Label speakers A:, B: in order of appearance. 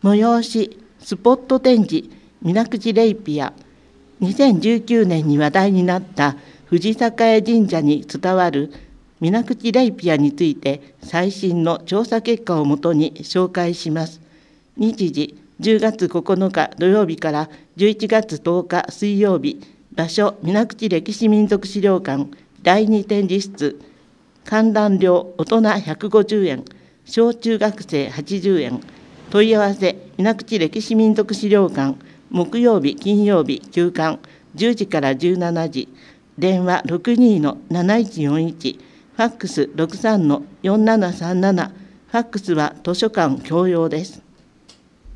A: 催しスポット展示水口レイピア。2019年に話題になった藤栄神社に伝わる水口レイピアについて最新の調査結果をもとに紹介します。日時10月9日土曜日から11月10日水曜日、場所水口歴史民族資料館第2展示室、観覧料大人150円、小中学生80円、問い合わせ水口歴史民族資料館、木曜日金曜日休館10時から17時、電話62-7141、ファックス63-4737、ファックスは図書館共用です。